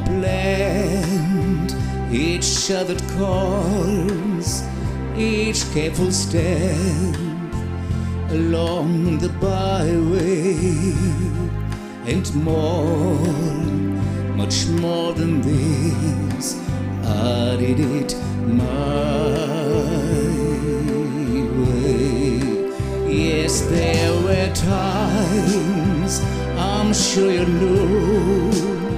blend each other's calls, each careful step along the byway, and more, much more than this, I did it my way. Yes, there were times, I'm sure you knew,